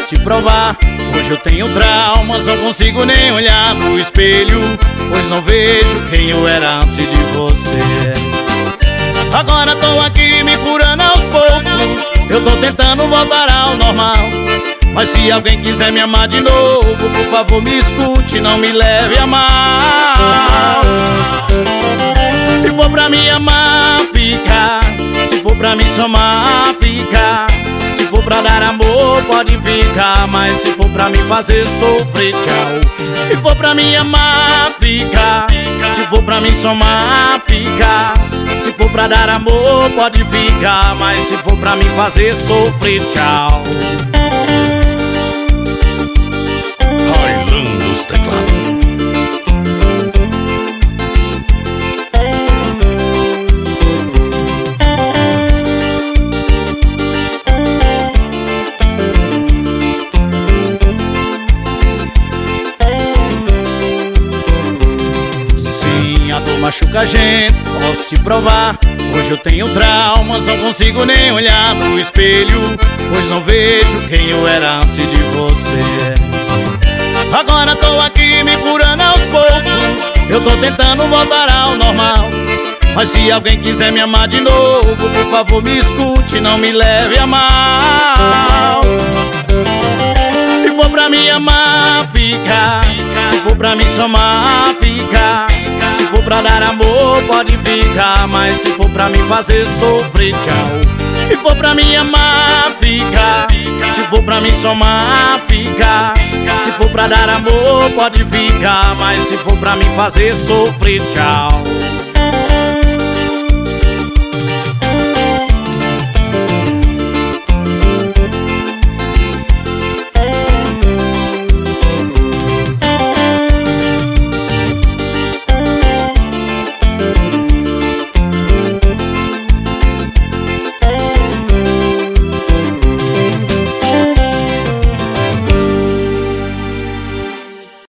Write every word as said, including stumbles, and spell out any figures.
posso te provar. Hoje eu tenho traumas, não consigo nem olhar no espelho, pois não vejo quem eu era antes de você. Agora tô aqui me curando aos poucos, eu tô tentando voltar ao normal. Mas se alguém quiser me amar de novo, por favor me escute, não me leve a mal. Se for pra me amar, fica. Se for pra me somar, fica. Se for pra dar amor, pode ficar. Mas se for pra me fazer sofrer, tchau. Se for pra me amar, fica. Se for pra me somar, fica. Se for pra dar amor, pode ficar. Mas se for pra me fazer sofrer, tchau. Railandos Teclados. Sim, a dor machuca a gente, posso te provar. Hoje eu tenho traumas, não consigo nem olhar no espelho, pois não vejo quem eu era antes de você. Agora tô aqui me curando aos poucos, eu tô tentando voltar ao normal. Mas se alguém quiser me amar de novo, por favor me escute, não me leve a mal. Se for pra me amar, fica. Se for pra me somar, fica. Se for pra dar amor, pode ficar. Mas se for pra me fazer sofrer, tchau. Se for pra me amar, fica. Se for pra me somar, fica. Se for pra dar amor, pode ficar. Mas se for pra me fazer sofrer, tchau.